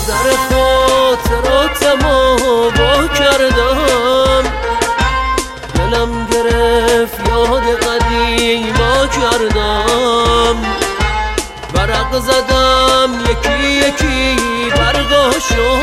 در خاطراتمو وا کردم، دلم گرفت یاد قدیما کردم. ورق زدم یکی یکی برگاشو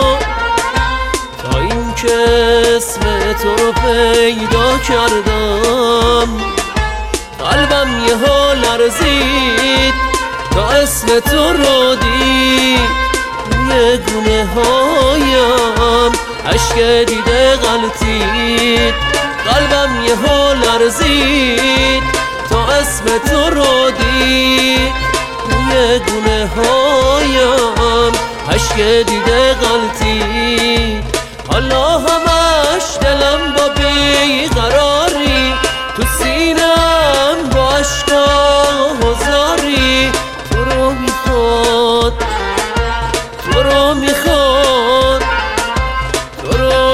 تا این که اسم تو رو پیدا کردم. قلبم یهو لرزید تا اسم تو رو دید، روی گونه هایم عشق دیده غلطید. قلبم یهو لرزید تا اسم تو رو دید، روی گونه هایم عشق دیده غلطید. حالا همش دلم با بیقراری، تو سینم با عشقا هزاری. تو رو میخواد، تو رو میخواد، تو رو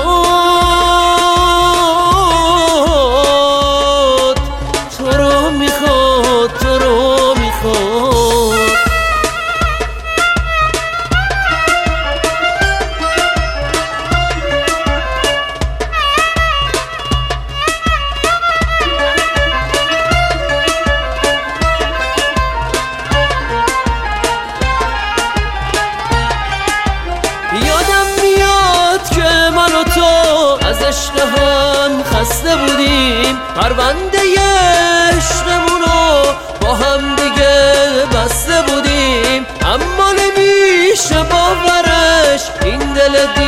میخواد، تو رو میخواد، تو رو میخواد. از عشق هم خسته بودیم، پرونده عشقمونو با هم دیگه بسته بودیم. اما نمیشه باورش این دل